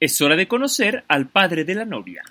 Es hora de conocer al padre de la novia.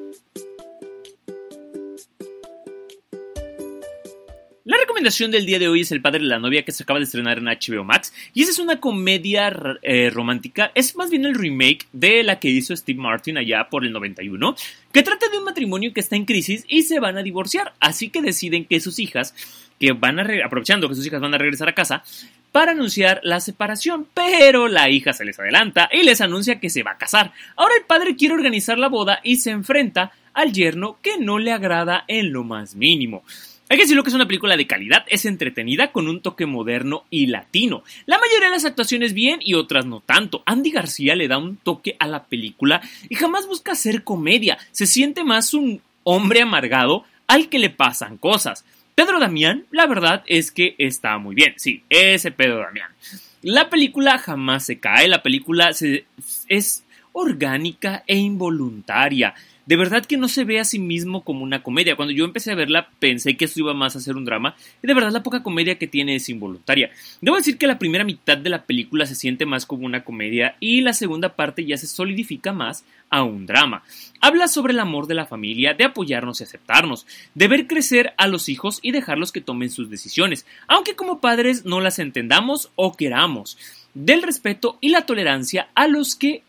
La recomendación del día de hoy es El padre de la novia, que se acaba de estrenar en HBO Max, y esa es una comedia romántica, es más bien el remake de la que hizo Steve Martin allá por el 91, que trata de un matrimonio que está en crisis y se van a divorciar, así que deciden que sus hijas, aprovechando que sus hijas van a regresar a casa, para anunciar la separación, pero la hija se les adelanta y les anuncia que se va a casar. Ahora el padre quiere organizar la boda y se enfrenta al yerno que no le agrada en lo más mínimo. Hay que decirlo que es una película de calidad, es entretenida con un toque moderno y latino. La mayoría de las actuaciones bien y otras no tanto. Andy García le da un toque a la película y jamás busca hacer comedia. Se siente más un hombre amargado al que le pasan cosas. Pedro Damián, la verdad es que está muy bien. Sí, ese Pedro Damián. La película jamás se cae, la película es orgánica e involuntaria. De verdad que no se ve a sí mismo como una comedia. Cuando yo empecé a verla pensé que esto iba más a ser un drama y de verdad la poca comedia que tiene es involuntaria. Debo decir que la primera mitad de la película se siente más como una comedia y la segunda parte ya se solidifica más a un drama. Habla sobre el amor de la familia, de apoyarnos y aceptarnos, de ver crecer a los hijos y dejarlos que tomen sus decisiones, aunque como padres no las entendamos o queramos, del respeto y la tolerancia a lo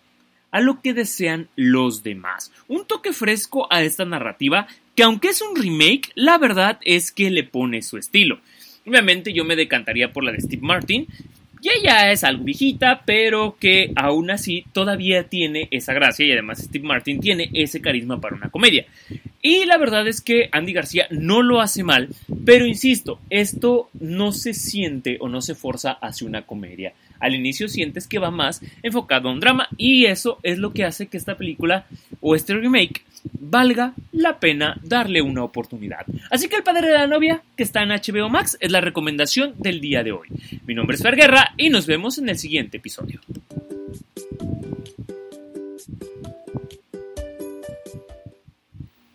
que desean los demás. Un toque fresco a esta narrativa que, aunque es un remake, la verdad es que le pone su estilo. Obviamente yo me decantaría por la de Steve Martin, y ella es algo viejita, pero que aún así todavía tiene esa gracia y además Steve Martin tiene ese carisma para una comedia. Y la verdad es que Andy García no lo hace mal, pero insisto, esto no se siente o no se forza hacia una comedia. Al inicio sientes que va más enfocado a un drama y eso es lo que hace que esta película o este remake valga la pena darle una oportunidad. Así que El padre de la novia, que está en HBO Max, es la recomendación del día de hoy. Mi nombre es Fer Guerra y nos vemos en el siguiente episodio.